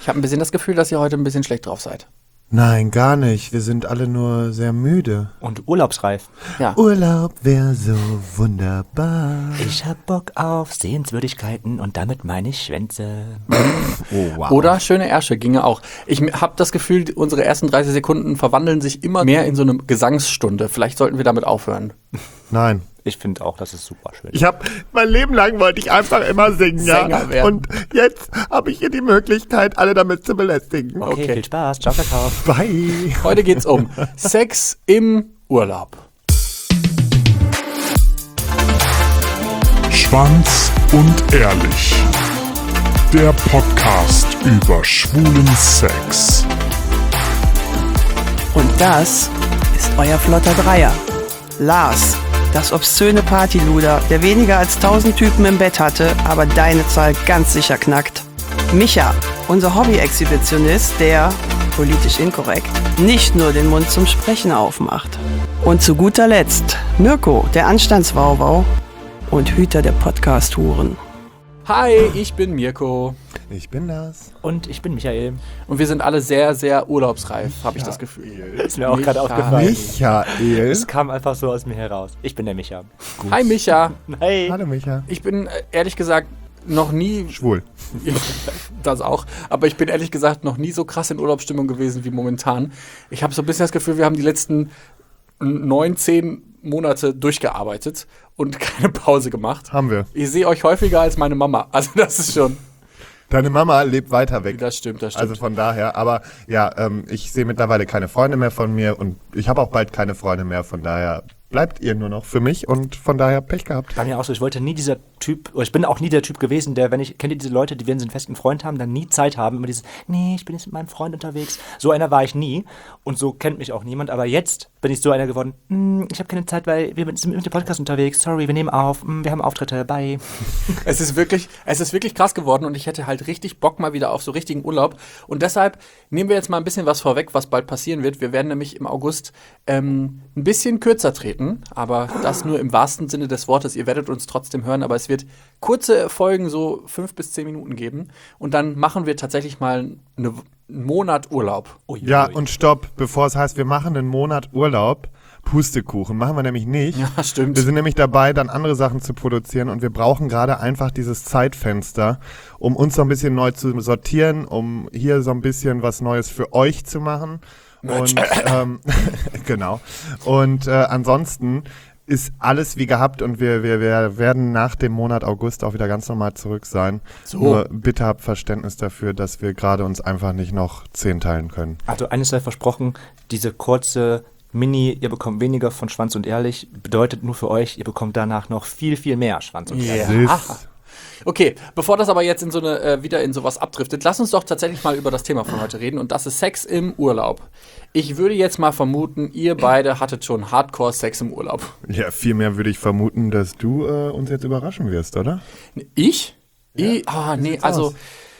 Ich habe ein bisschen das Gefühl, dass ihr heute ein bisschen schlecht drauf seid. Nein, gar nicht. Wir sind alle nur sehr müde. Und urlaubsreif. Ja. Urlaub wäre so wunderbar. Ich hab Bock auf Sehenswürdigkeiten und damit meine ich Schwänze. Oh, wow. Oder schöne Ärsche ginge auch. Ich habe das Gefühl, unsere ersten 30 Sekunden verwandeln sich immer mehr in so eine Gesangsstunde. Vielleicht sollten wir damit aufhören. Nein. Ich finde auch, das ist super schön. Mein Leben lang wollte ich einfach immer singen, Sänger werden. Und jetzt habe ich hier die Möglichkeit, alle damit zu belästigen. Okay, viel Spaß. Ciao, Kakao. Bye. Heute geht's um Sex im Urlaub. Schwanz und ehrlich. Der Podcast über schwulen Sex. Und das ist euer flotter Dreier. Lars, das obszöne Partyluder, der weniger als 1000 Typen im Bett hatte, aber deine Zahl ganz sicher knackt. Micha, unser Hobby-Exhibitionist, der, politisch inkorrekt, nicht nur den Mund zum Sprechen aufmacht. Und zu guter Letzt Mirko, der Anstandswauwau und Hüter der Podcast-Huren. Hi, ich bin Mirko. Ich bin das. Und ich bin Michael. Und wir sind alle sehr, sehr urlaubsreif, habe ich das Gefühl. Ist mir auch gerade Michael. aufgefallen. Michael. Es kam einfach so aus mir heraus. Ich bin der Micha. Hi Micha. Hey. Hallo Micha. Ich bin ehrlich gesagt noch nie, Schwul. das auch, aber ich bin ehrlich gesagt noch nie so krass in Urlaubsstimmung gewesen wie momentan. Ich habe so ein bisschen das Gefühl, wir haben die letzten 9-10 Monate durchgearbeitet und keine Pause gemacht. Haben wir. Ich sehe euch häufiger als meine Mama. Also das ist schon... Deine Mama lebt weiter weg. Das stimmt. Also von daher, aber ja, ich sehe mittlerweile keine Freunde mehr von mir und ich habe auch bald keine Freunde mehr, von daher bleibt ihr nur noch für mich und von daher Pech gehabt. Bei mir auch so, ich wollte nie dieser Typ, oder ich bin auch nie der Typ gewesen, der, kennt ihr diese Leute, die, wenn sie einen festen Freund haben, dann nie Zeit haben, immer dieses, nee, ich bin jetzt mit meinem Freund unterwegs. So einer war ich nie und so kennt mich auch niemand, aber jetzt bin ich so einer geworden, ich habe keine Zeit, weil wir sind mit dem Podcast unterwegs, sorry, wir nehmen auf, wir haben Auftritte, bye. Es ist wirklich krass geworden und ich hätte halt richtig Bock mal wieder auf so richtigen Urlaub. Und deshalb nehmen wir jetzt mal ein bisschen was vorweg, was bald passieren wird. Wir werden nämlich im August ein bisschen kürzer treten, aber das nur im wahrsten Sinne des Wortes. Ihr werdet uns trotzdem hören, aber es wird kurze Folgen, so 5 bis 10 Minuten geben. Und dann machen wir tatsächlich mal einen Monat Urlaub. Ja, und stopp, bevor es heißt, wir machen einen Monat Urlaub, Pustekuchen, machen wir nämlich nicht. Ja, stimmt. Wir sind nämlich dabei, dann andere Sachen zu produzieren und wir brauchen gerade einfach dieses Zeitfenster, um uns so ein bisschen neu zu sortieren, um hier so ein bisschen was Neues für euch zu machen. Und genau. Und ansonsten ist alles wie gehabt und wir werden nach dem Monat August auch wieder ganz normal zurück sein. So. Nur bitte habt Verständnis dafür, dass wir gerade uns einfach nicht noch 10 teilen können. Also eines sei versprochen, diese kurze Mini, ihr bekommt weniger von Schwanz und Ehrlich, bedeutet nur für euch, ihr bekommt danach noch viel, viel mehr Schwanz und Ehrlich. Ja. Okay, bevor das aber jetzt in so eine wieder in sowas abdriftet, lass uns doch tatsächlich mal über das Thema von heute reden und das ist Sex im Urlaub. Ich würde jetzt mal vermuten, ihr beide hattet schon Hardcore-Sex im Urlaub. Ja, vielmehr würde ich vermuten, dass du uns jetzt überraschen wirst, oder? Ich? Ja. Nee, also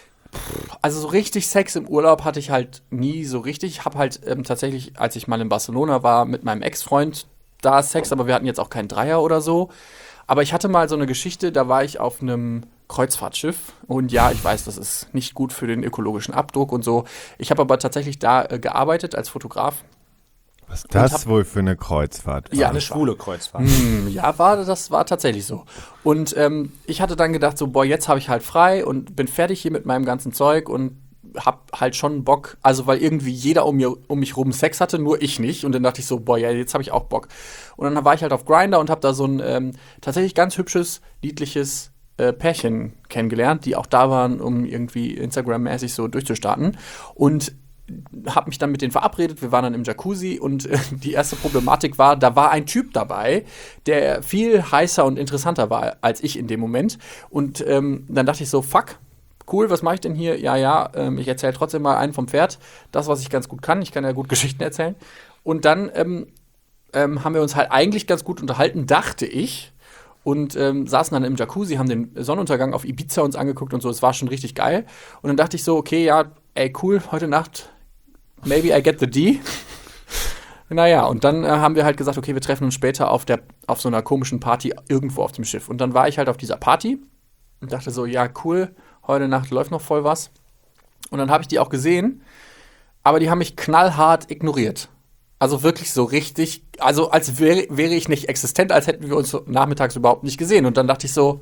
so richtig Sex im Urlaub hatte ich halt nie so richtig. Ich habe halt tatsächlich, als ich mal in Barcelona war, mit meinem Ex-Freund da Sex, aber wir hatten jetzt auch keinen Dreier oder so. Aber ich hatte mal so eine Geschichte, da war ich auf einem Kreuzfahrtschiff und ja, ich weiß, das ist nicht gut für den ökologischen Abdruck und so. Ich habe aber tatsächlich da gearbeitet als Fotograf. Was ist das wohl für eine Kreuzfahrt? Ja, Eine schwule Kreuzfahrt. Ja, das war tatsächlich so. Und ich hatte dann gedacht, so, boah, jetzt habe ich halt frei und bin fertig hier mit meinem ganzen Zeug und hab halt schon Bock, also weil irgendwie jeder um mich rum Sex hatte, nur ich nicht. Und dann dachte ich so, boah, ja, jetzt habe ich auch Bock. Und dann war ich halt auf Grindr und habe da so ein tatsächlich ganz hübsches, niedliches Pärchen kennengelernt, die auch da waren, um irgendwie Instagram-mäßig so durchzustarten. Und habe mich dann mit denen verabredet, wir waren dann im Jacuzzi und die erste Problematik war, da war ein Typ dabei, der viel heißer und interessanter war als ich in dem Moment. Und dann dachte ich so, fuck, cool, was mache ich denn hier? Ich erzähle trotzdem mal einen vom Pferd. Das, was ich ganz gut kann. Ich kann ja gut Geschichten erzählen. Und dann haben wir uns halt eigentlich ganz gut unterhalten, dachte ich. Und saßen dann im Jacuzzi, haben den Sonnenuntergang auf Ibiza uns angeguckt und so. Es war schon richtig geil. Und dann dachte ich so, okay, ja, ey, cool, heute Nacht, maybe I get the D. Naja, und dann haben wir halt gesagt, okay, wir treffen uns später auf so einer komischen Party irgendwo auf dem Schiff. Und dann war ich halt auf dieser Party und dachte so, ja, cool, heute Nacht läuft noch voll was. Und dann habe ich die auch gesehen, aber die haben mich knallhart ignoriert. Also wirklich so richtig, also als wäre ich nicht existent, als hätten wir uns nachmittags überhaupt nicht gesehen. Und dann dachte ich so,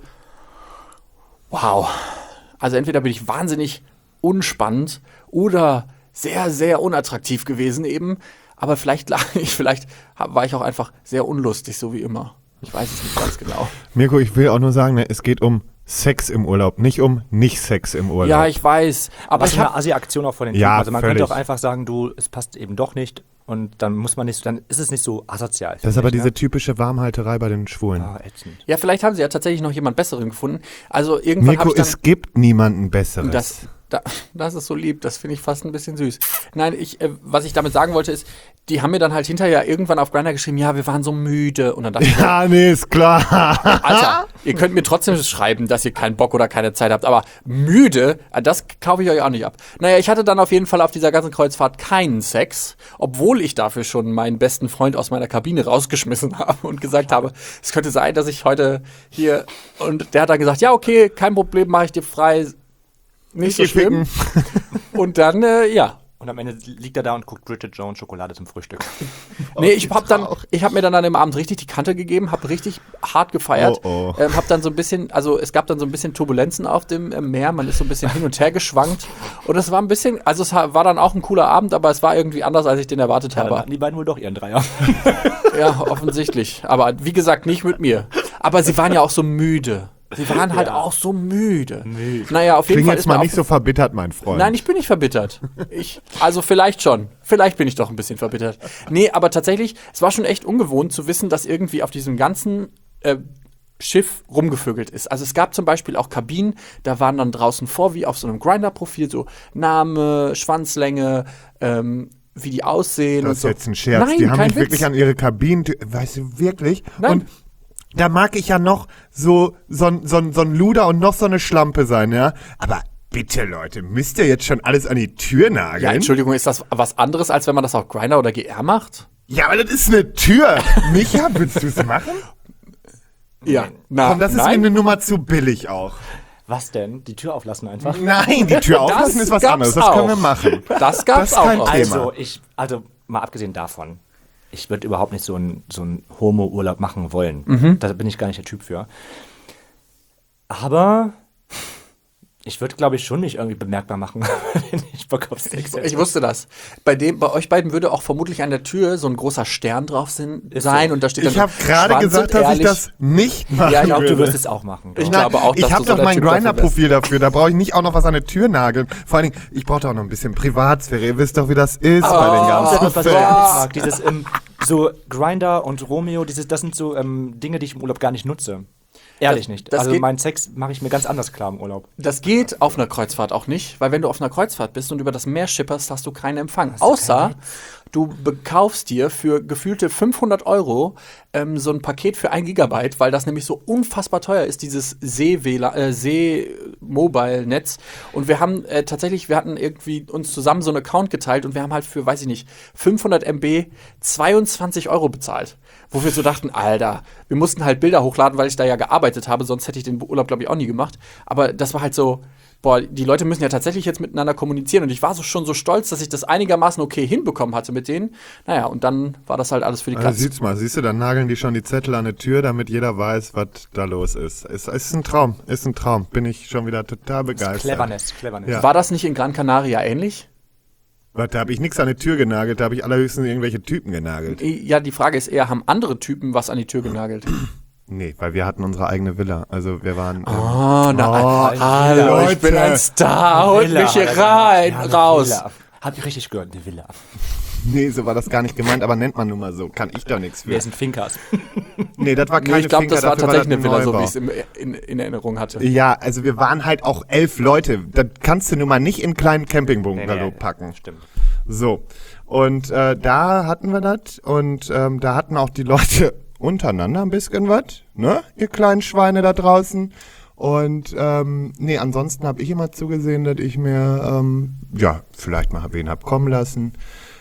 wow, also entweder bin ich wahnsinnig unspannend oder sehr, sehr unattraktiv gewesen eben. Aber vielleicht war ich auch einfach sehr unlustig, so wie immer. Ich weiß es nicht ganz genau. Mirko, ich will auch nur sagen, ne, es geht um Sex im Urlaub, nicht um Nicht-Sex im Urlaub. Ja, ich weiß. Aber Was ich eine habe Assi-Aktion auch von den Ja, Typen. Also man völlig. könnte auch einfach sagen, es passt eben doch nicht und dann muss man nicht, dann ist es nicht so asozial. Das ist aber finde ich, diese typische Warmhalterei bei den Schwulen. ne? Ätzend. ja, vielleicht haben sie ja tatsächlich noch jemand Besseren gefunden. Also irgendwann habe Mirko, ich dann es gibt niemanden Besseres. Das ist so lieb, das finde ich fast ein bisschen süß. Nein, was ich damit sagen wollte ist, die haben mir dann halt hinterher irgendwann auf Grindr geschrieben, ja, wir waren so müde. Und dann dachte ich, Ja, nee, ist klar. Alter, ihr könnt mir trotzdem schreiben, dass ihr keinen Bock oder keine Zeit habt, aber müde, das kaufe ich euch auch nicht ab. Naja, ich hatte dann auf jeden Fall auf dieser ganzen Kreuzfahrt keinen Sex, obwohl ich dafür schon meinen besten Freund aus meiner Kabine rausgeschmissen habe und gesagt habe, es könnte sein, dass ich heute hier, und der hat dann gesagt, ja, okay, kein Problem, mache ich dir frei, nicht so schlimm. Und dann, ja. Und am Ende liegt er da und guckt Bridget Jones Schokolade zum Frühstück. Nee, ich hab mir dann an dem Abend richtig die Kante gegeben, hab richtig hart gefeiert, Oh, hab dann so ein bisschen, also es gab dann so ein bisschen Turbulenzen auf dem Meer, man ist so ein bisschen hin und her geschwankt und es war ein bisschen, also es war dann auch ein cooler Abend, aber es war irgendwie anders, als ich den erwartet Dann habe. hatten die beiden wohl doch ihren Dreier. Ja, offensichtlich, aber wie gesagt, nicht mit mir. Aber sie waren ja auch so müde. Sie waren halt auch so müde. Naja, auf jeden Kling Fall jetzt ist mir mal auch nicht so verbittert, mein Freund. Nein, ich bin nicht verbittert. Also vielleicht schon. Vielleicht bin ich doch ein bisschen verbittert. Nee, aber tatsächlich, es war schon echt ungewohnt zu wissen, dass irgendwie auf diesem ganzen Schiff rumgevögelt ist. Also es gab zum Beispiel auch Kabinen, da waren dann draußen vor, wie auf so einem Grindr-Profil, so Name, Schwanzlänge, wie die aussehen Das und ist so. jetzt ein Scherz. Nein, die haben kein mich Witz. wirklich an ihre Kabinen, weißt du, wirklich? Nein. Und da mag ich ja noch so ein Luder und noch so eine Schlampe sein, ja? Aber bitte, Leute, müsst ihr jetzt schon alles an die Tür nageln? Ja, Entschuldigung, ist das was anderes, als wenn man das auf Grindr oder GR macht? Ja, aber das ist eine Tür. Micha, willst du es machen? Ja. Na, Komm, das ist mir nein. eine Nummer zu billig auch. Was denn? Die Tür auflassen einfach? Nein, die Tür auflassen ist was gab's anderes. Das können wir auch. machen. Das gab's Das ist kein auch. Thema. Also mal abgesehen davon, ich würde überhaupt nicht so einen Homo-Urlaub machen wollen. Mhm. Da bin ich gar nicht der Typ für. Aber ich würde, glaube ich, schon nicht irgendwie bemerkbar machen, wenn ich Bock auf Sex hätte. Ich wusste das. Bei euch beiden würde auch vermutlich an der Tür so ein großer Stern drauf sein so. und da steht dann Ich habe gerade Schwanz gesagt, und dass ich ehrlich. das nicht machen Ja, ich glaube, du würde. wirst es auch machen. Ich glaub. glaube auch, dass ich habe du so doch der mein Typ dafür Grindr-Profil dafür. Da brauche ich nicht auch noch was an der Tür nageln. Vor allen Dingen, ich brauche doch noch ein bisschen Privatsphäre. Ihr wisst doch, wie das ist bei den Das ist ganzen etwas, was ich Fans. auch nicht mag. Dieses so Grindr und Romeo, das sind so Dinge, die ich im Urlaub gar nicht nutze. Ehrlich nicht. das Also geht- meinen Sex mache ich mir ganz anders klar im Urlaub. Das geht auf einer Kreuzfahrt auch nicht, weil wenn du auf einer Kreuzfahrt bist und über das Meer schipperst, hast du keinen Empfang. Außer du bekaufst dir für gefühlte 500 € so ein Paket für 1 Gigabyte, weil das nämlich so unfassbar teuer ist, dieses See-Mobile-Netz. Und wir haben wir hatten irgendwie uns zusammen so einen Account geteilt und wir haben halt für, weiß ich nicht, 500 MB 22 € bezahlt. Wo wir so dachten, Alter, wir mussten halt Bilder hochladen, weil ich da ja gearbeitet habe, sonst hätte ich den Urlaub, glaube ich, auch nie gemacht. Aber das war halt so, boah, die Leute müssen ja tatsächlich jetzt miteinander kommunizieren. Und ich war schon so stolz, dass ich das einigermaßen okay hinbekommen hatte mit denen. Naja, und dann war das halt alles für die Also Katze. siehst du, dann nageln die schon die Zettel an der Tür, damit jeder weiß, was da los ist. Es ist ein Traum, Bin ich schon wieder total begeistert. Cleverness. Ja. War das nicht in Gran Canaria ähnlich? Was, da habe ich nichts an die Tür genagelt, da habe ich allerhöchstens irgendwelche Typen genagelt. Ja, die Frage ist eher, haben andere Typen was an die Tür genagelt? Nee, weil wir hatten unsere eigene Villa. Also wir waren... Hallo, ich bin ein Star, holt mich hier rein, raus. Hab ich richtig gehört, eine Villa. Nee, so war das gar nicht gemeint, aber nennt man nun mal so. Kann ich doch nichts für. Wir sind Finkers. Nee, das war Nee, keine ich glaube, Finca, das war dafür tatsächlich das eine Villa, so Neubau. wie ich es in Erinnerung hatte. Ja, also wir waren halt auch 11 Leute. Das kannst du nun mal nicht in einen kleinen Campingbungalow packen. Stimmt. So. Und da hatten wir das und da hatten auch die Leute untereinander ein bisschen was, ne? Ihr kleinen Schweine da draußen. Und nee, ansonsten habe ich immer zugesehen, dass ich mir ja vielleicht mal wen hab kommen lassen.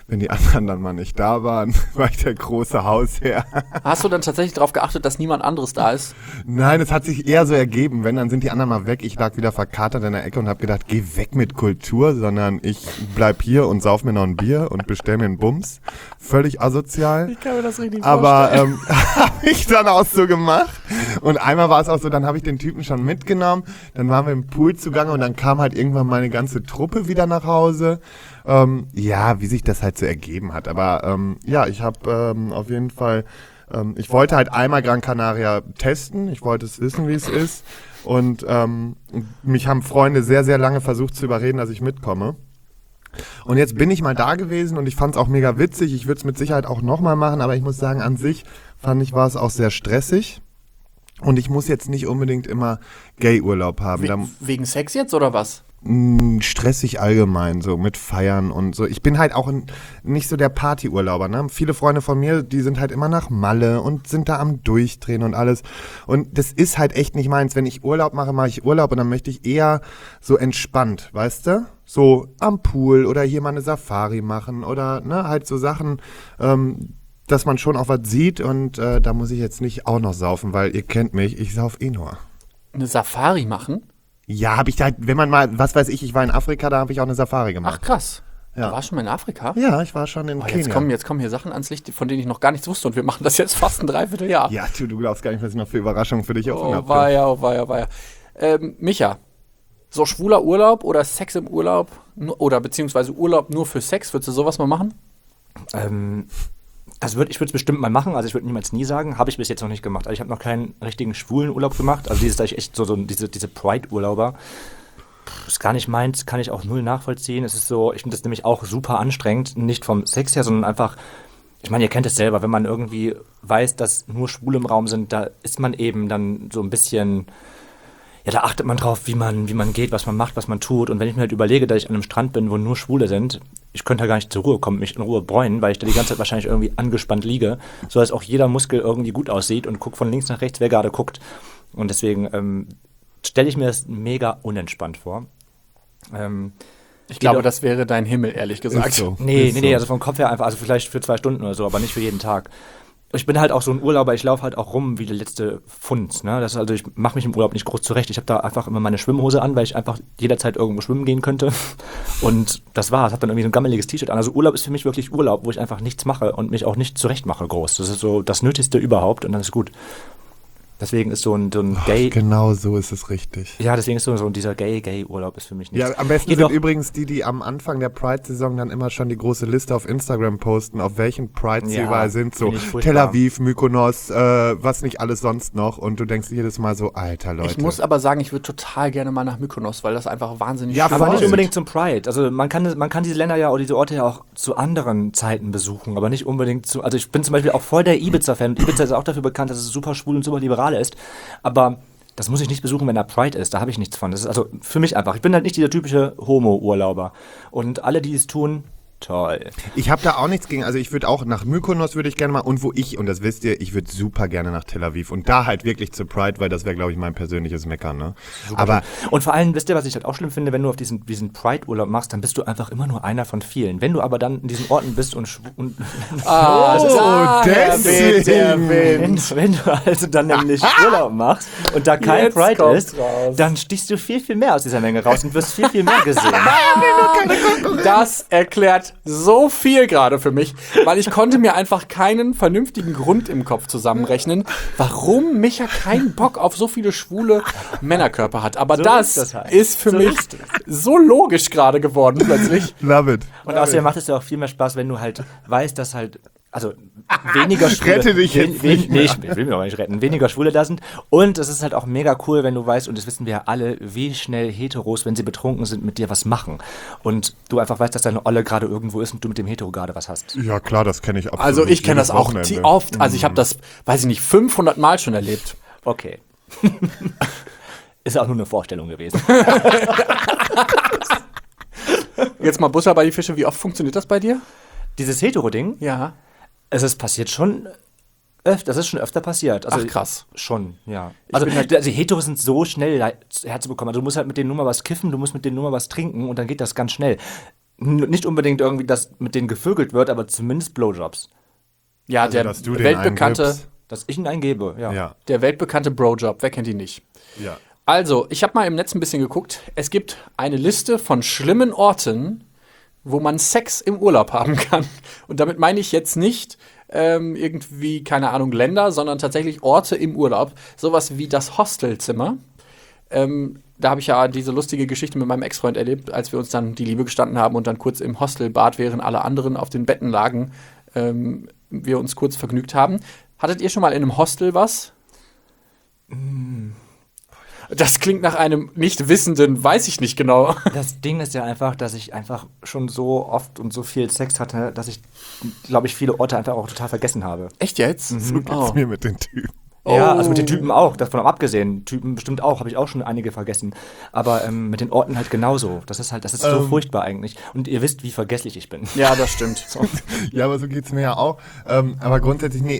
wenn die anderen dann mal nicht da waren, war ich der große Hausherr. Hast du dann tatsächlich darauf geachtet, dass niemand anderes da ist? Nein, es hat sich eher so ergeben, wenn, dann sind die anderen mal weg. Ich lag wieder verkatert in der Ecke und habe gedacht, geh weg mit Kultur, sondern ich bleib hier und sauf mir noch ein Bier und bestell mir einen Bums. Völlig asozial. Ich kann mir das richtig Aber habe ich dann auch so gemacht. Und einmal war es auch so, dann habe ich den Typen schon mitgenommen, dann waren wir im Pool zugange und dann kam halt irgendwann meine ganze Truppe wieder nach Hause. Ja, wie sich das halt so ergeben hat. Aber ja, ich habe auf jeden Fall, ich wollte halt einmal Gran Canaria testen, ich wollte es wissen, wie es ist. Und mich haben Freunde sehr, sehr lange versucht zu überreden, dass ich mitkomme. Und jetzt bin ich mal da gewesen und ich fand es auch mega witzig. Ich würde es mit Sicherheit auch nochmal machen, aber ich muss sagen, an sich war es auch sehr stressig. Und ich muss jetzt nicht unbedingt immer Gay-Urlaub haben. Wegen Sex jetzt oder was? Stressig allgemein, so mit Feiern und so. Ich bin halt auch nicht so der Partyurlauber, ne? Viele Freunde von mir, die sind halt immer nach Malle und sind da am Durchdrehen und alles. Und das ist halt echt nicht meins. Wenn ich Urlaub mache, mache ich Urlaub und dann möchte ich eher so entspannt, weißt du? So am Pool oder hier mal eine Safari machen oder ne, halt so Sachen, dass man schon auch was sieht und da muss ich jetzt nicht auch noch saufen, weil ihr kennt mich, ich sauf eh nur. Eine Safari machen? Ja, habe ich da, wenn man mal, was weiß ich war in Afrika, da habe ich auch eine Safari gemacht. Ach krass. Ja. Du warst schon mal in Afrika? Ja, ich war schon in Kenia. Jetzt kommen hier Sachen ans Licht, von denen ich noch gar nichts wusste und wir machen das jetzt fast ein Dreivierteljahr. Ja, du glaubst gar nicht, was ich noch für Überraschungen für dich offen habe. Oh weia. Micha, so schwuler Urlaub oder Sex im Urlaub oder beziehungsweise Urlaub nur für Sex, würdest du sowas mal machen? Ich würde es bestimmt mal machen, also ich würde niemals nie sagen, habe ich bis jetzt noch nicht gemacht. Also ich habe noch keinen richtigen schwulen Urlaub gemacht, also dass ich echt diese Pride-Urlauber, ist gar nicht meins, kann ich auch null nachvollziehen. Es ist so, ich finde das nämlich auch super anstrengend, nicht vom Sex her, sondern einfach, ich meine, ihr kennt es selber, wenn man irgendwie weiß, dass nur Schwule im Raum sind, da ist man eben dann so ein bisschen, ja, da achtet man drauf, wie man geht, was man macht, was man tut. Und wenn ich mir halt überlege, dass ich an einem Strand bin, wo nur Schwule sind, ich könnte da gar nicht zur Ruhe kommen, mich in Ruhe bräunen, weil ich da die ganze Zeit wahrscheinlich irgendwie angespannt liege, so dass auch jeder Muskel irgendwie gut aussieht und guck von links nach rechts, wer gerade guckt. Und deswegen stelle ich mir das mega unentspannt vor. Ich glaube, das wäre dein Himmel, ehrlich gesagt. Ist so. Nee, also vom Kopf her einfach, also vielleicht für 2 Stunden oder so, aber nicht für jeden Tag. Ich bin halt auch so ein Urlauber, ich laufe halt auch rum wie der letzte Funz. Ne? Das ist also, ich mache mich im Urlaub nicht groß zurecht. Ich habe da einfach immer meine Schwimmhose an, weil ich einfach jederzeit irgendwo schwimmen gehen könnte. Und das war's. Habe dann irgendwie so ein gammeliges T-Shirt an. Also Urlaub ist für mich wirklich Urlaub, wo ich einfach nichts mache und mich auch nicht zurecht mache groß. Das ist so das Nötigste überhaupt und dann ist gut. Deswegen ist so ein Gay... Genau so ist es richtig. Ja, deswegen ist so dieser Gay-Urlaub ist für mich nichts. Ja, am besten Jedoch, sind übrigens die am Anfang der Pride-Saison dann immer schon die große Liste auf Instagram posten, auf welchen Prides sie Ja, überall sind. So finde ich furchtbar. Tel Aviv, Mykonos, was nicht alles sonst noch. Und du denkst jedes Mal so, alter Leute. Ich muss aber sagen, ich würde total gerne mal nach Mykonos, weil das einfach wahnsinnig Ja, schön aber nicht voll. unbedingt zum Pride. Also man kann diese Länder ja oder diese Orte ja auch zu anderen Zeiten besuchen, aber nicht unbedingt zu. Also ich bin zum Beispiel auch voll der Ibiza-Fan. Und Ibiza ist auch dafür bekannt, dass es super schwul und super liberal ist. Aber das muss ich nicht besuchen, wenn da Pride ist. Da habe ich nichts von. Das ist also für mich einfach. Ich bin halt nicht dieser typische Homo-Urlauber. Und alle, die es tun, toll. Ich habe da auch nichts gegen, also ich würde auch nach Mykonos würde ich gerne mal und und das wisst ihr, ich würde super gerne nach Tel Aviv und da halt wirklich zu Pride, weil das wäre, glaube ich, mein persönliches Meckern, ne? Aber Und vor allem, wisst ihr, was ich halt auch schlimm finde, wenn du auf diesen Pride-Urlaub machst, dann bist du einfach immer nur einer von vielen. Wenn du aber dann in diesen Orten bist und deswegen. wenn du also dann nämlich Urlaub machst und da kein Jetzt Pride kommt's ist, raus. dann stichst du viel, viel mehr aus dieser Menge raus und wirst viel, viel mehr gesehen. Das erklärt so viel gerade für mich, weil ich konnte mir einfach keinen vernünftigen Grund im Kopf zusammenrechnen, warum Micha keinen Bock auf so viele schwule Männerkörper hat. Aber So das ist das halt. ist für So mich ist es. so logisch gerade geworden plötzlich. Love it. Und außerdem macht es ja auch viel mehr Spaß, wenn du halt weißt, dass halt, also weniger Schwule. Rette dich jetzt nicht Nee, ich will mich auch nicht retten. Weniger Schwule da sind. Und es ist halt auch mega cool, wenn du weißt, und das wissen wir ja alle, wie schnell Heteros, wenn sie betrunken sind, mit dir was machen. Und du einfach weißt, dass deine Olle gerade irgendwo ist und du mit dem Hetero gerade was hast. Ja, klar, das kenne ich absolut. Also ich kenne das jedes auch Wochenende. oft. Also ich habe das, weiß ich nicht, 500 Mal schon erlebt. Okay. Ist auch nur eine Vorstellung gewesen. Jetzt mal Butter bei die Fische. Wie oft funktioniert das bei dir? Dieses Hetero-Ding, Ja. es ist passiert schon öfter, das ist schon öfter passiert. Also Ach, krass. Schon, ja. Also Heteros sind so schnell herzubekommen. Also du musst halt mit denen nur mal was kiffen, du musst mit denen nur mal was trinken und dann geht das ganz schnell. nicht unbedingt irgendwie, dass mit denen gevögelt wird, aber zumindest Blowjobs. Ja, Also, der dass du den weltbekannte, eingibst. Dass ich ihn eingebe, ja. Ja. der weltbekannte Brojob, wer kennt ihn nicht? Ja. Also, ich habe mal im Netz ein bisschen geguckt. Es gibt eine Liste von schlimmen Orten, wo man Sex im Urlaub haben kann. Und damit meine ich jetzt nicht irgendwie, keine Ahnung, Länder, sondern tatsächlich Orte im Urlaub. Sowas wie das Hostelzimmer. Da habe ich ja diese lustige Geschichte mit meinem Ex-Freund erlebt, als wir uns dann die Liebe gestanden haben und dann kurz im Hostelbad, während alle anderen auf den Betten lagen, wir uns kurz vergnügt haben. Hattet ihr schon mal in einem Hostel was? Das klingt nach einem Nicht-Wissenden, weiß ich nicht genau. Das Ding ist ja einfach, dass ich einfach schon so oft und so viel Sex hatte, dass ich, glaube ich, viele Orte einfach auch total vergessen habe. Echt jetzt? So geht's mir mit den Typen. Ja, Oh. also mit den Typen auch, davon abgesehen. Typen bestimmt auch, habe ich auch schon einige vergessen. Aber mit den Orten halt genauso. Das ist so furchtbar eigentlich. Und ihr wisst, wie vergesslich ich bin. Ja, das stimmt. Ja, aber so geht's mir ja auch. Aber grundsätzlich, nee,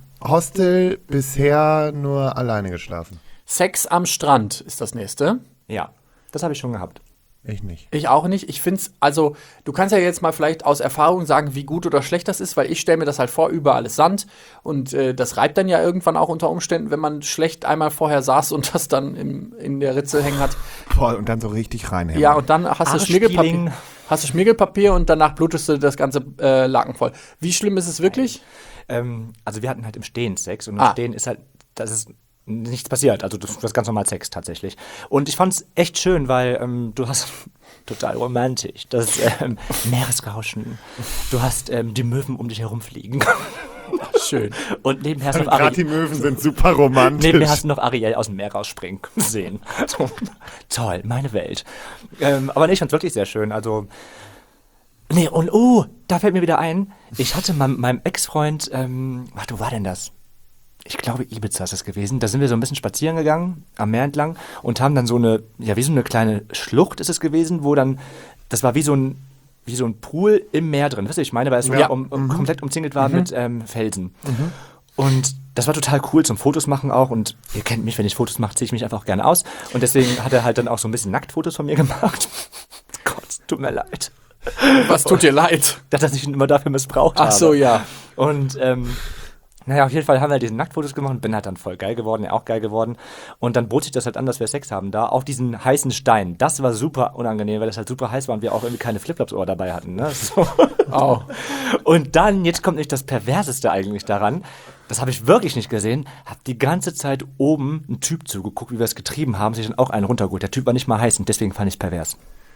Hostel bisher nur alleine geschlafen. Sex am Strand ist das nächste. Ja, das habe ich schon gehabt. Ich nicht. Ich auch nicht. Ich finde es, also, du kannst ja jetzt mal vielleicht aus Erfahrung sagen, wie gut oder schlecht das ist, weil ich stelle mir das halt vor, überall ist Sand und das reibt dann ja irgendwann auch unter Umständen, wenn man schlecht einmal vorher saß und das dann in der Ritze hängen hat. Boah, und dann so richtig reinhämmern. Ja, und dann hast du Arschpeeling. Schmirgelpapier und danach blutest du das ganze Laken voll. Wie schlimm ist es wirklich? Also wir hatten halt im Stehen Sex und im Ah. Stehen ist halt, das ist nichts passiert. Also das ist ganz normal Sex tatsächlich. Und ich fand es echt schön, weil du hast total romantisch das Meeresrauschen. Du hast die Möwen um dich herumfliegen. Schön. Und nebenher hast du noch Gerade die Möwen sind super romantisch. Nebenher hast du noch Ariel aus dem Meer rausspringen sehen. So, toll, meine Welt. Aber nee, ich fand's wirklich sehr schön. Also, nee, und da fällt mir wieder ein, ich hatte mit meinem Ex-Freund, wo war denn das? Ich glaube, Ibiza ist es gewesen. Da sind wir so ein bisschen spazieren gegangen, am Meer entlang, und haben dann so eine, ja, wie so eine kleine Schlucht ist es gewesen, wo dann, das war wie so ein Pool im Meer drin. Wisst ihr, ich meine, weil es so Ja. komplett umzingelt war mit Felsen. Und das war total cool zum Fotos machen auch. Und ihr kennt mich, wenn ich Fotos mache, ziehe ich mich einfach auch gerne aus. Und deswegen hat er halt dann auch so ein bisschen Nacktfotos von mir gemacht. Gott, tut mir leid. Was tut dir leid? Dass ich ihn immer dafür missbraucht habe. Ach so, ja. Und naja, auf jeden Fall haben wir diese Nacktfotos gemacht und bin halt dann voll geil geworden, er auch geil geworden. Und dann bot sich das halt an, dass wir Sex haben da, auf diesen heißen Stein. Das war super unangenehm, weil das halt super heiß war und wir auch irgendwie keine Flipflops dabei hatten. Ne? So. Oh. Und dann, jetzt kommt nicht das Perverseste eigentlich daran, das habe ich wirklich nicht gesehen, habe die ganze Zeit oben einen Typ zugeguckt, wie wir es getrieben haben, sich dann auch einen runtergeholt. Der Typ war nicht mal heiß und deswegen fand ich es pervers.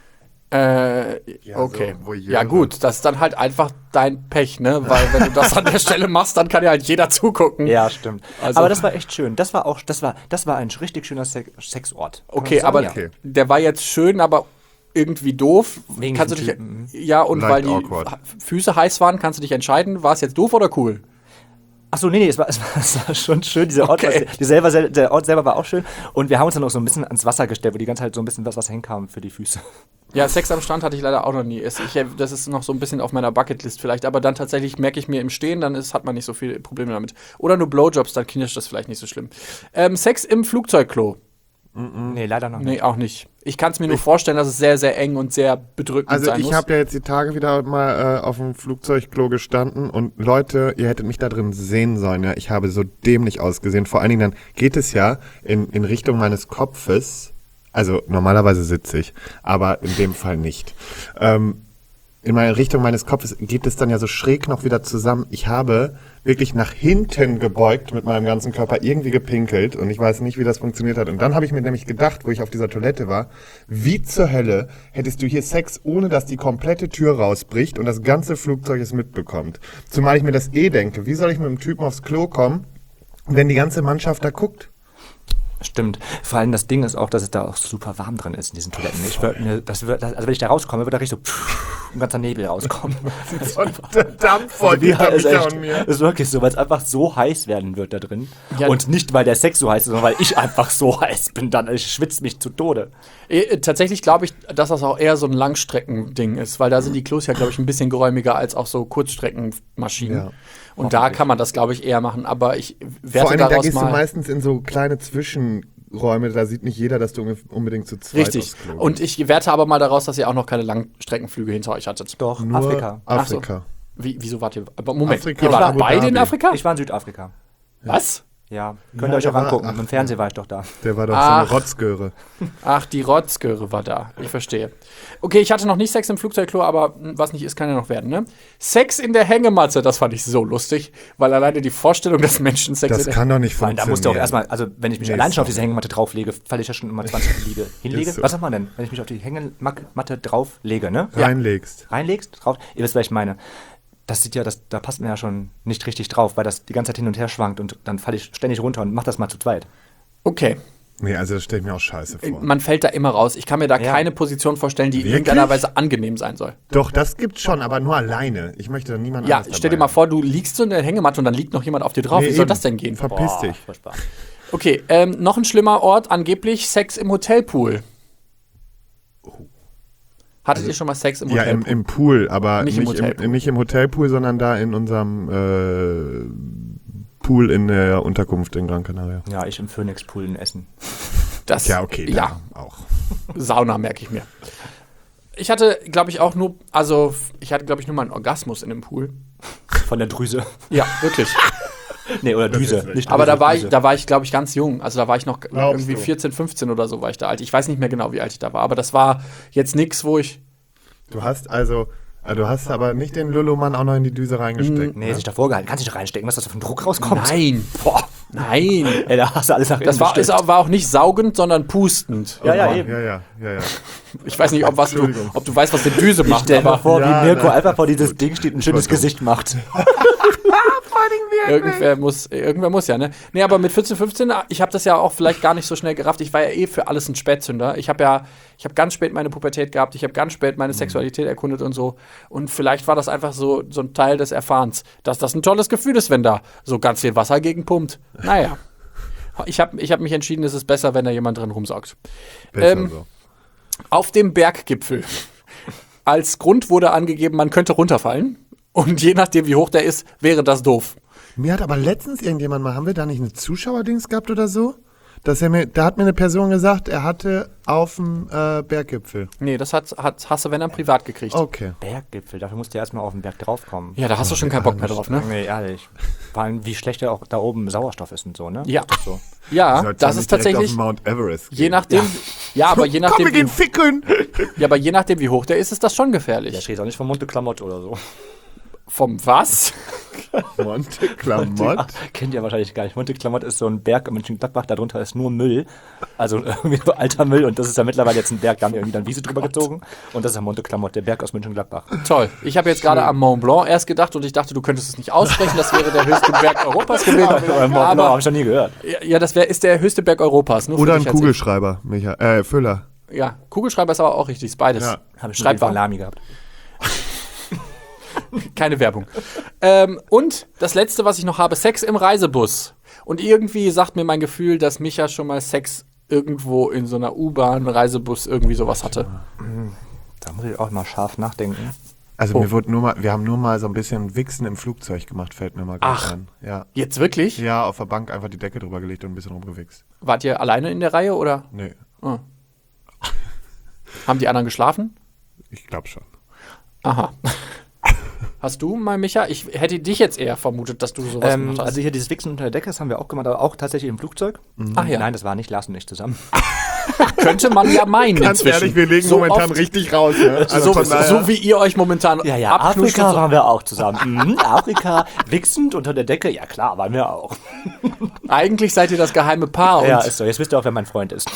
Okay. so Voyeure. Ja gut, das ist dann halt einfach dein Pech, ne? Weil wenn du das an der Stelle machst, dann kann ja halt jeder zugucken. Ja, stimmt. Also- Aber das war echt schön. Das war ein richtig schöner Sexort. Kann man Okay, sagen, aber ja. Okay. der war jetzt schön, aber irgendwie doof. Wegen Kannst du diesem dich, ja, und Leicht weil die awkward. Füße heiß waren, kannst du dich entscheiden, war es jetzt doof oder cool? Achso, nee, es war schon schön, dieser Ort. Okay. Der Ort selber war auch schön. Und wir haben uns dann auch so ein bisschen ans Wasser gestellt, wo die ganze Zeit so ein bisschen was hinkam für die Füße. Ja, Sex am Strand hatte ich leider auch noch nie. Das ist noch so ein bisschen auf meiner Bucketlist vielleicht, aber dann tatsächlich merke ich mir im Stehen, dann hat man nicht so viele Probleme damit. Oder nur Blowjobs, dann knirscht das vielleicht nicht so schlimm. Sex im Flugzeugklo. Nee, leider noch nicht. Nee, auch nicht. Ich kann es mir nur vorstellen, dass es sehr, sehr eng und sehr bedrückend Also sein muss. ich habe ja jetzt die Tage wieder mal auf dem Flugzeugklo gestanden und Leute, ihr hättet mich da drin sehen sollen, ja. Ich habe so dämlich ausgesehen. Vor allen Dingen dann geht es ja in Richtung meines Kopfes. Also normalerweise sitze ich, aber in dem Fall nicht. In meine Richtung meines Kopfes geht es dann ja so schräg noch wieder zusammen. Ich habe wirklich nach hinten gebeugt mit meinem ganzen Körper irgendwie gepinkelt und ich weiß nicht, wie das funktioniert hat. Und dann habe ich mir nämlich gedacht, wo ich auf dieser Toilette war, wie zur Hölle hättest du hier Sex, ohne dass die komplette Tür rausbricht und das ganze Flugzeug es mitbekommt. Zumal ich mir das denke, wie soll ich mit dem Typen aufs Klo kommen, wenn die ganze Mannschaft da guckt? Stimmt. Vor allem das Ding ist auch, dass es da auch super warm drin ist in diesen Toiletten. Also wenn ich da rauskomme, wird da richtig so ein ganzer Nebel rauskommen. Und der Dampf voll Wie hinter ist Micha echt, und mir. ist wirklich so, weil es einfach so heiß werden wird da drin. Ja. Und nicht, weil der Sex so heiß ist, sondern weil ich einfach so heiß bin. Dann ich schwitze mich zu Tode. Tatsächlich glaube ich, dass das auch eher so ein Langstreckending ist, weil da sind die Klos ja, glaube ich, ein bisschen geräumiger als auch so Kurzstreckenmaschinen. Ja. Und da kann man das, glaube ich, eher machen. Aber ich Vor werte allen Dingen, da daraus gehst du mal. meistens in so kleine Räume, da sieht nicht jeder, dass du unbedingt zu zweit Richtig. aufs Klo Und ich werte aber mal daraus, dass ihr auch noch keine Langstreckenflüge hinter euch hattet. Doch, Nur Afrika. Afrika. Wieso wart ihr? Aber Moment, Afrika ihr und wart Abu beide in Dhabi. Afrika? Ich war in Südafrika. Was? Ja, könnt ihr euch auch angucken. Im Fernsehen war ich doch da. Der war doch Ach. so eine Rotzgöre. Ach, die Rotzgöre war da. Ich verstehe. Okay, ich hatte noch nicht Sex im Flugzeugklo, aber was nicht ist, kann ja noch werden, ne? Sex in der Hängematte, das fand ich so lustig, weil alleine die Vorstellung, dass Menschen Sex Das in der kann doch nicht Vor allem, funktionieren. da musst du auch erstmal, also wenn ich mich Nee, allein schon auf sorry. diese Hängematte drauflege, falle ich ja schon immer 20 Liege. Hinlege? Ist so. Was sagt man denn? Wenn ich mich auf die Hängematte drauflege, ne? Reinlegst. Reinlegst, drauf. Ihr wisst, was ich meine. Das sieht ja, da passt mir ja schon nicht richtig drauf, weil das die ganze Zeit hin und her schwankt und dann falle ich ständig runter und mach das mal zu zweit. Okay, Nee, also das stelle ich mir auch scheiße vor. man fällt da immer raus. Ich kann mir da Ja. keine Position vorstellen, die in Wirklich? irgendeiner Weise angenehm sein soll. Doch, das gibt's schon, aber nur alleine. Ich möchte da niemanden Ja, anderes stell dir dabei mal vor, du liegst so in der Hängematte und dann liegt noch jemand auf dir drauf. Nee, Wie soll eben. das denn gehen? Verpiss dich. Furchtbar. Okay, noch ein schlimmer Ort, angeblich Sex im Hotelpool. Hattet ihr schon mal Sex im Ja, Hotelpool? im Pool, aber Nicht im Hotelpool. nicht im Hotelpool, sondern da in unserem Pool in der Unterkunft in Gran Canaria. Ja, ich im Phoenix-Pool in Essen. Das, Ja, okay, da Ja, auch. Sauna merke ich mir. Ich hatte, glaube ich, auch nur, also ich hatte, glaube ich, nur mal einen Orgasmus in dem Pool. Von der Drüse. Ja, wirklich. Nee, oder Düse. ist Nicht Aber Drüse, da war ich, glaube ich, ganz jung. Also da war ich noch Glaubst irgendwie du? 14, 15 oder so war ich da alt. Ich weiß nicht mehr genau, wie alt ich da war. Aber das war jetzt nichts, wo ich. Du hast aber nicht den Lulumann auch noch in die Düse reingesteckt. Nee, ne? sich davor gehalten. Kannst du nicht reinstecken, was das auf den Druck rauskommt? Nein. Boah. Nein. Ey, da hast du alles nach innen Das war bestimmt. auch nicht saugend, sondern pustend. Ja, ja, Irgendwann. eben. Ja. Ich weiß nicht, ob du weißt, was eine Düse macht. Stell dir mal vor, Ja, wie Mirko nein. einfach vor dieses Ding steht und ein schönes Gesicht macht. Irgendwer muss ja, ne? Nee, aber mit 14, 15, ich habe das ja auch vielleicht gar nicht so schnell gerafft. Ich war ja eh für alles ein Spätzünder. Ich habe ganz spät meine Pubertät gehabt, ich habe ganz spät meine Sexualität erkundet und so. Und vielleicht war das einfach so ein Teil des Erfahrens, dass das ein tolles Gefühl ist, wenn da so ganz viel Wasser gegen pumpt. Naja. Ich hab mich entschieden, es ist besser, wenn da jemand drin rumsaugt. Besser so. Auf dem Berggipfel. Als Grund wurde angegeben, man könnte runterfallen. Und je nachdem, wie hoch der ist, wäre das doof. Mir hat aber letztens irgendjemand mal, haben wir da nicht eine Zuschauerdings gehabt oder so? Da hat mir eine Person gesagt, er hatte auf dem Berggipfel. Nee, das hast du, wenn dann privat gekriegt. Okay. Berggipfel, dafür musst du erstmal auf den Berg draufkommen. Ja, da hast du schon keinen Bock mehr drauf, ne? Nee, ehrlich. Vor allem, wie schlecht ja auch da oben Sauerstoff ist und so, ne? Ja. Das ist so. Ja, Sollst das du ist nicht direkt tatsächlich, auf Mount Everest je gehen. nachdem, aber je Komm, nachdem, wir gehen ficken! aber je nachdem, wie hoch der ist das schon Der gefährlich. steht auch nicht vom Monte Klamotte oder so. Vom was? Monte Klamott. Kennt ihr wahrscheinlich gar nicht. Monte Klamotte ist so ein Berg in Mönchengladbach, darunter ist nur Müll. Also irgendwie so alter Müll und das ist ja mittlerweile jetzt ein Berg, da haben wir irgendwie dann Wiese drüber gezogen und das ist der Monte Klamotte, der Berg aus Mönchengladbach. Toll. Ich habe jetzt gerade am Mont Blanc erst gedacht und ich dachte, du könntest es nicht aussprechen. Das wäre der höchste Berg Europas gewesen. Genau, Aber habe ich noch nie gehört. ja, ist der höchste Berg Europas. Nur für Oder dich ein als Kugelschreiber, Füller. ich. Ja, Kugelschreiber ist aber auch richtig. Ist beides. Ja. Habe ich Schreib von mal. Lami gehabt. Keine Werbung. Und das Letzte, was ich noch habe, Sex im Reisebus. Und irgendwie sagt mir mein Gefühl, dass Micha schon mal Sex irgendwo in so einer U-Bahn, Reisebus, irgendwie sowas hatte. Da muss ich auch mal scharf nachdenken. Also wir haben nur mal so ein bisschen Wichsen im Flugzeug gemacht, fällt mir mal Ach. an. Ja. Jetzt wirklich? Ja, auf der Bank einfach die Decke drüber gelegt und ein bisschen rumgewichst. Wart ihr alleine in der Reihe oder Nee, haben die anderen geschlafen? ich glaube schon. Aha. Hast du mal, Micha? Ich hätte dich jetzt eher vermutet, dass du sowas gemacht hast. Also hier dieses Wichsen unter der Decke, das haben wir auch gemacht, aber auch tatsächlich im Flugzeug. Ach ja. Nein, das war nicht Lars und ich zusammen. Könnte man ja meinen Ganz inzwischen. ehrlich, wir legen so momentan oft, richtig raus. Ne? Also von daher, so wie ihr euch momentan abknutscht. Afrika und so. waren wir auch zusammen. Afrika, wichsend unter der Decke, ja klar, waren wir auch. Eigentlich seid ihr das geheime Paar. Ja, und ist so. Jetzt wisst ihr auch, wer mein Freund ist.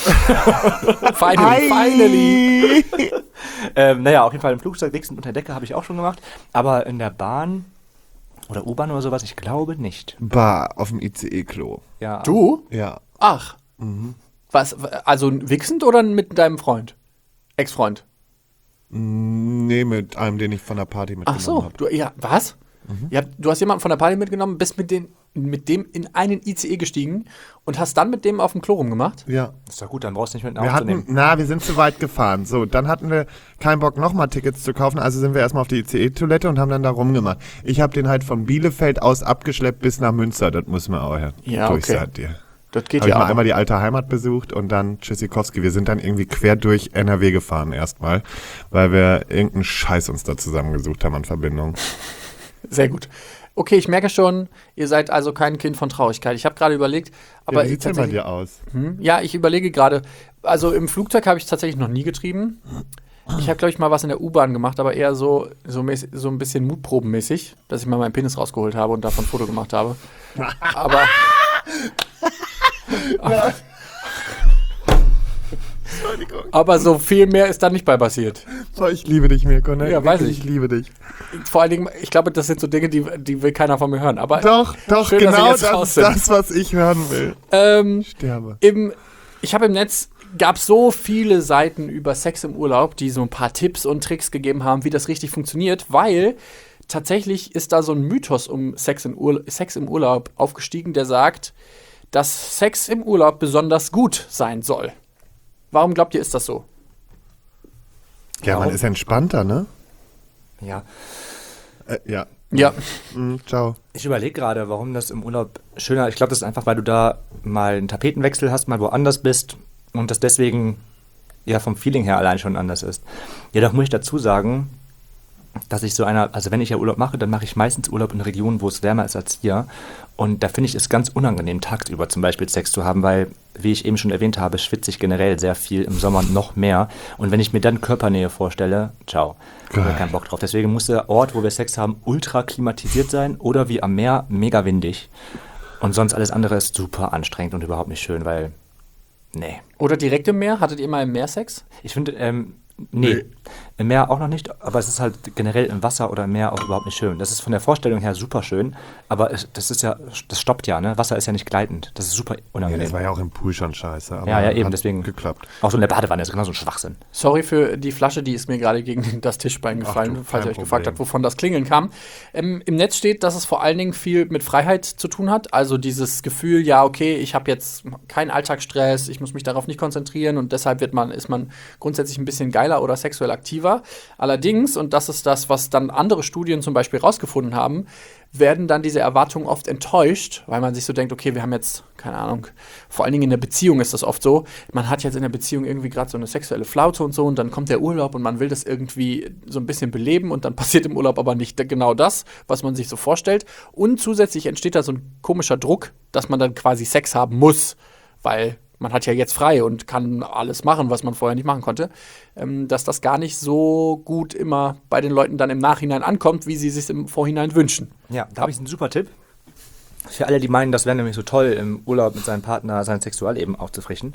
finally. Naja, auf jeden Fall im Flugzeug wichsend unter der Decke habe ich auch schon gemacht. Aber in der Bahn oder U-Bahn oder sowas, ich glaube nicht. auf dem ICE-Klo. Ja. Du? Ja. Ach. Was, also wichsend oder mit deinem Freund? Ex-Freund? Nee, mit einem, den ich von der Party mitgenommen Ach so. habe. Was? Du hast jemanden von der Party mitgenommen, bist mit dem in einen ICE gestiegen und hast dann mit dem auf dem Klo rumgemacht? Ja. Ist doch gut, dann brauchst du nicht mit nach Wir Hause nehmen. wir sind zu weit gefahren. So, dann hatten wir keinen Bock, nochmal Tickets zu kaufen, also sind wir erstmal auf die ICE-Toilette und haben dann da rumgemacht. Ich habe den halt von Bielefeld aus abgeschleppt bis nach Münster, das muss man auch Ja, durch, okay. sagt ihr. Das geht Habe ich ja mal aber. einmal die alte Heimat besucht und dann Tschüssikowski. Wir sind dann irgendwie quer durch NRW gefahren erstmal, weil wir irgendeinen Scheiß uns da zusammengesucht haben an Verbindung. Sehr gut. Okay, ich merke schon, ihr seid also kein Kind von Traurigkeit. Ich habe gerade überlegt, aber Wie sieht's denn bei dir aus? Ja, ich überlege gerade. Also im Flugzeug habe ich tatsächlich noch nie getrieben. Ich habe, glaube ich, mal was in der U-Bahn gemacht, aber eher so ein bisschen mutprobenmäßig, dass ich mal meinen Penis rausgeholt habe und davon ein Foto gemacht habe. Aber aber so viel mehr ist da nicht bei passiert. Oh, ich liebe dich, Mirko, ne? Ja, weiß Wirklich, ich liebe dich. Vor allen Dingen, ich glaube, das sind so Dinge, die will keiner von mir hören. Aber Doch, schön, dass genau Sie jetzt das raus ist sind. das, was ich hören will. Ich sterbe. Ich habe im Netz, gab so viele Seiten über Sex im Urlaub, die so ein paar Tipps und Tricks gegeben haben, wie das richtig funktioniert, weil tatsächlich ist da so ein Mythos um Sex im Urlaub aufgestiegen, der sagt, dass Sex im Urlaub besonders gut sein soll. Warum glaubt ihr, ist das so? Ja, man ist entspannter, ne? Ja. Ja. Ja. Ciao. Ich überlege gerade, warum das im Urlaub schöner ist. Ich glaube, das ist einfach, weil du da mal einen Tapetenwechsel hast, mal woanders bist und das deswegen ja vom Feeling her allein schon anders ist. Jedoch muss ich dazu sagen, dass ich also wenn ich ja Urlaub mache, dann mache ich meistens Urlaub in Regionen, wo es wärmer ist als hier. Und da finde ich es ganz unangenehm, tagsüber zum Beispiel Sex zu haben, weil, wie ich eben schon erwähnt habe, schwitze ich generell sehr viel, im Sommer noch mehr. Und wenn ich mir dann Körpernähe vorstelle, ciao, habe ich keinen Bock drauf. Deswegen muss der Ort, wo wir Sex haben, ultra klimatisiert sein oder wie am Meer mega windig. Und sonst alles andere ist super anstrengend und überhaupt nicht schön, weil, nee. Oder direkt im Meer? Hattet ihr mal im Meer Sex? Ich finde, nee, im Meer auch noch nicht, aber es ist halt generell im Wasser oder im Meer auch überhaupt nicht schön. Das ist von der Vorstellung her super schön, aber das stoppt ja, ne? Wasser ist ja nicht gleitend. Das ist super Ja, unangenehm. das war ja auch im Pool schon scheiße. Aber Ja, eben, hat deswegen. geklappt. Auch so in der Badewanne ist genau so ein Schwachsinn. Sorry für die Flasche, die ist mir gerade gegen das Tischbein gefallen, du, falls ihr kein euch gefragt Problem. habt, wovon das Klingeln kam. Im Netz steht, dass es vor allen Dingen viel mit Freiheit zu tun hat. Also dieses Gefühl, ja, okay, ich habe jetzt keinen Alltagsstress, ich muss mich darauf nicht konzentrieren und deshalb ist man grundsätzlich ein bisschen geiler oder sexuell aktiver. Allerdings, und das ist das, was dann andere Studien zum Beispiel rausgefunden haben, werden dann diese Erwartungen oft enttäuscht, weil man sich so denkt, okay, wir haben jetzt, keine Ahnung, vor allen Dingen in der Beziehung ist das oft so, man hat jetzt in der Beziehung irgendwie gerade so eine sexuelle Flaute und so und dann kommt der Urlaub und man will das irgendwie so ein bisschen beleben und dann passiert im Urlaub aber nicht genau das, was man sich so vorstellt. Und zusätzlich entsteht da so ein komischer Druck, dass man dann quasi Sex haben muss, weil man hat ja jetzt frei und kann alles machen, was man vorher nicht machen konnte, dass das gar nicht so gut immer bei den Leuten dann im Nachhinein ankommt, wie sie sich im Vorhinein wünschen. Ja, da habe ich einen super Tipp. Für alle, die meinen, das wäre nämlich so toll, im Urlaub mit seinem Partner sein Sexualleben aufzufrischen.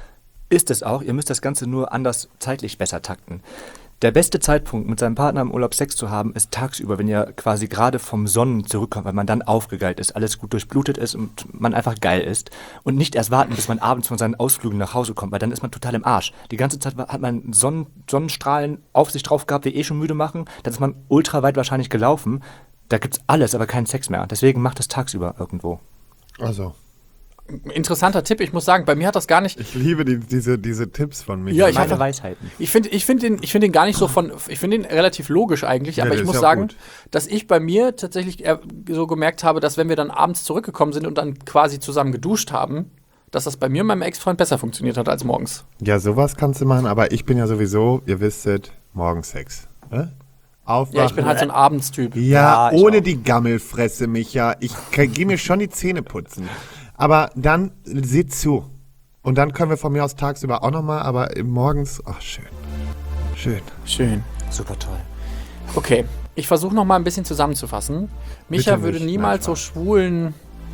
Ist es auch. Ihr müsst das Ganze nur anders zeitlich besser takten. Der beste Zeitpunkt, mit seinem Partner im Urlaub Sex zu haben, ist tagsüber, wenn ihr quasi gerade vom Sonnen zurückkommt, weil man dann aufgegeilt ist, alles gut durchblutet ist und man einfach geil ist. Und nicht erst warten, bis man abends von seinen Ausflügen nach Hause kommt, weil dann ist man total im Arsch. Die ganze Zeit hat man Sonnenstrahlen auf sich drauf gehabt, die schon müde machen. Dann ist man ultra weit wahrscheinlich gelaufen. Da gibt's alles, aber keinen Sex mehr. Deswegen macht es tagsüber irgendwo. Also, Interessanter Tipp, ich muss sagen, bei mir hat das gar nicht. ich liebe diese Tipps von mir. Ja, ich Meine hatte- Weisheiten. Ich finde den gar nicht so ich finde den relativ logisch eigentlich, aber der ich ist muss ja sagen, gut. dass ich bei mir tatsächlich so gemerkt habe, dass wenn wir dann abends zurückgekommen sind und dann quasi zusammen geduscht haben, dass das bei mir und meinem Ex-Freund besser funktioniert hat als morgens. Ja, sowas kannst du machen, aber ich bin ja sowieso, ihr wisst es, morgens Sex. Aufwachen. Ja, ich bin halt so ein Abendstyp. Ja, Ja, ich ohne auch. die Gammelfresse, Micha. Ich gehe mir schon die Zähne putzen. Aber dann seht zu. Und dann können wir von mir aus tagsüber auch nochmal, aber morgens, ach schön. Schön. Schön. Super toll. Okay, ich versuche noch mal ein bisschen zusammenzufassen. Micha Bitte würde nicht, niemals so nein, schwulen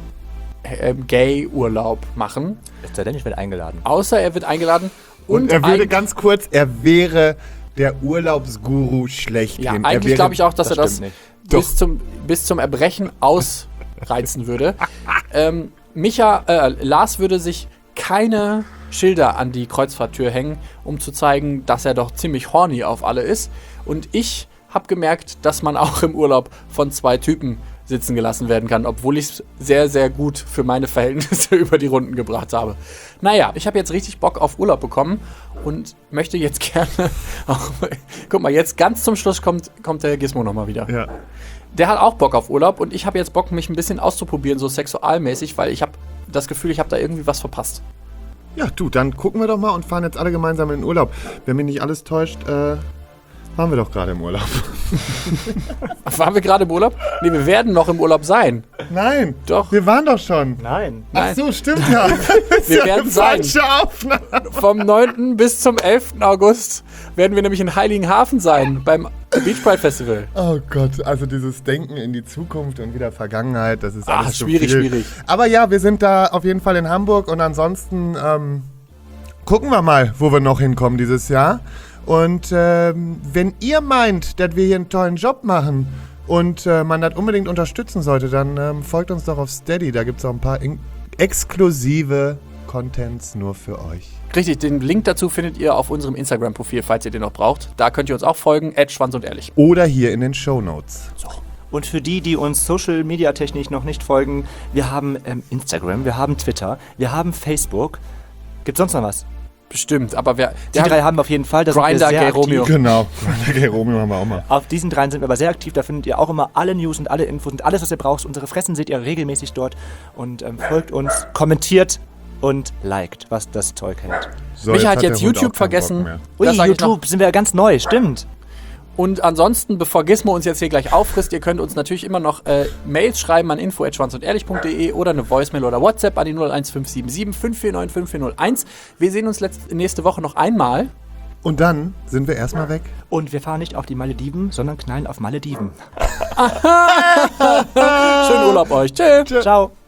Gay-Urlaub machen, Es sei denn, ich werde eingeladen. außer er wird eingeladen Und er würde eig- ganz kurz, er wäre der Urlaubsguru schlechthin. Ja, Er eigentlich wäre- glaube ich auch, dass er das stimmt bis zum Erbrechen ausreizen würde. Lars würde sich keine Schilder an die Kreuzfahrttür hängen, um zu zeigen, dass er doch ziemlich horny auf alle ist. Und ich habe gemerkt, dass man auch im Urlaub von zwei Typen sitzen gelassen werden kann, obwohl ich es sehr, sehr gut für meine Verhältnisse über die Runden gebracht habe. Naja, ich habe jetzt richtig Bock auf Urlaub bekommen und möchte jetzt gerne auch, guck mal, jetzt ganz zum Schluss kommt der Gizmo nochmal wieder. Ja. Der hat auch Bock auf Urlaub und ich habe jetzt Bock, mich ein bisschen auszuprobieren, so sexualmäßig, weil ich habe das Gefühl, ich habe da irgendwie was verpasst. Ja, du, dann gucken wir doch mal und fahren jetzt alle gemeinsam in den Urlaub. Wenn mich nicht alles täuscht, waren wir doch gerade im Urlaub. Waren wir gerade im Urlaub? Nee, wir werden noch im Urlaub sein. Nein, Doch. wir waren doch schon. Nein. Ach so, stimmt ja. Wir werden sein. Falsche Aufnahme. Vom 9. bis zum 11. August werden wir nämlich in Heiligenhafen sein, beim Beach Pride Festival. Oh Gott, also dieses Denken in die Zukunft und wieder Vergangenheit, das ist alles zu schwierig, viel. schwierig. Aber ja, wir sind da auf jeden Fall in Hamburg und ansonsten gucken wir mal, wo wir noch hinkommen dieses Jahr. Und wenn ihr meint, dass wir hier einen tollen Job machen und man das unbedingt unterstützen sollte, dann folgt uns doch auf Steady. Da gibt es auch ein paar exklusive Contents nur für euch. Richtig, den Link dazu findet ihr auf unserem Instagram-Profil, falls ihr den noch braucht. Da könnt ihr uns auch folgen, @schwanzundehrlich. Oder hier in den Shownotes. Und für die uns Social-Media-technisch noch nicht folgen, wir haben Instagram, wir haben Twitter, wir haben Facebook. Gibt's sonst noch was? Bestimmt, aber Die drei haben wir auf jeden Fall. Da sind wir Grindr, sehr Gay aktiv. Romeo. Genau, Gay Romeo haben wir auch mal. Auf diesen dreien sind wir aber sehr aktiv. Da findet ihr auch immer alle News und alle Infos und alles, was ihr braucht. Unsere Fressen seht ihr regelmäßig dort. Und folgt uns, kommentiert und liked, was das Zeug hält. So, Micha hat der jetzt Hund auch YouTube keinen Bock vergessen. mehr. Ui, Das sag ich noch. YouTube sind wir ja ganz neu, stimmt. Und ansonsten, bevor Gizmo uns jetzt hier gleich auffrisst, ihr könnt uns natürlich immer noch Mails schreiben an info@schwanzundehrlich.de oder eine Voicemail oder WhatsApp an die 01577 549 5401. Wir sehen uns nächste Woche noch einmal. Und dann sind wir erstmal weg. Und wir fahren nicht auf die Malediven, sondern knallen auf Malediven. Schönen Urlaub euch. Tschüss. Ciao.